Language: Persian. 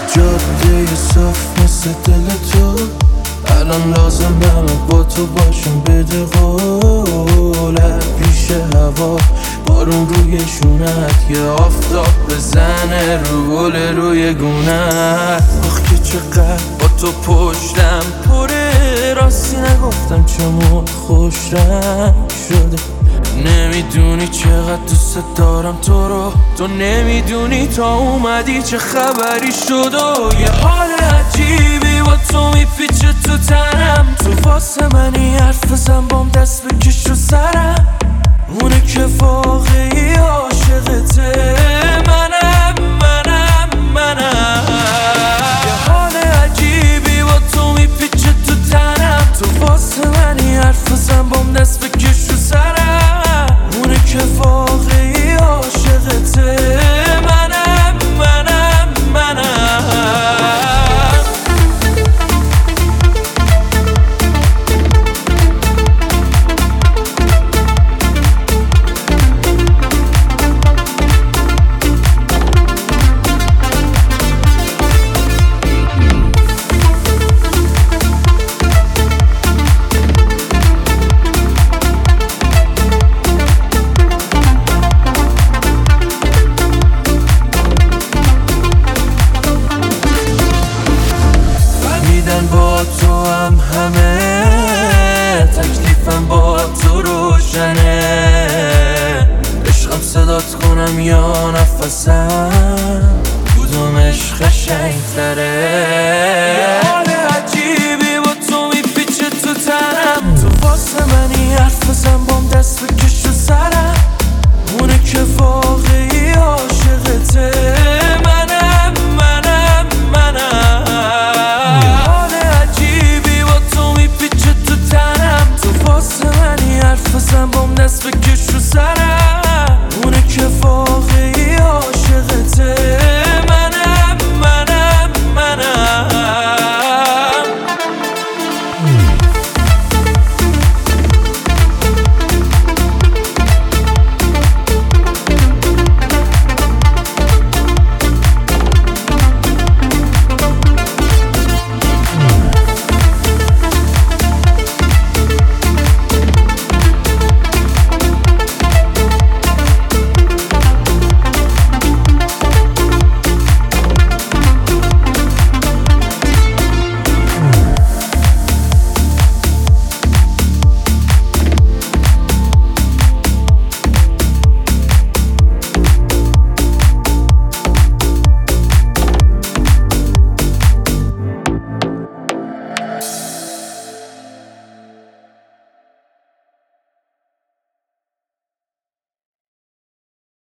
جاده صاف مثل دل تو، الان لازمه با تو باشم. بده قوله پیش هوا، بارون روی شونت، یه آفتاب بزنه رو گل روی گونت. آخ که چقدر با تو پشتم پره، راستی نگفتم چمون خوش رنگ شده. نمیدونی چقدر دوست دارم تو رو، تو نمیدونی تا اومدی چه خبری شد. و یه حال عجیبی با تو میپیچه تو تنم، تو واسه منی حرف بزن بام دست بکش رو سرم. اونه که واقعی عاشقته منم. یه حال عجیبی با تو میپیچه تو تنم، تو واسه منی حرف بزن بام دست بکش رو سرم. اونه که واقعی عاشقته منم. با تو هم همه تکلیفم با تو روشنه. عشقم صدات کنم یا نفسم، کدومش قشنگ‌تره؟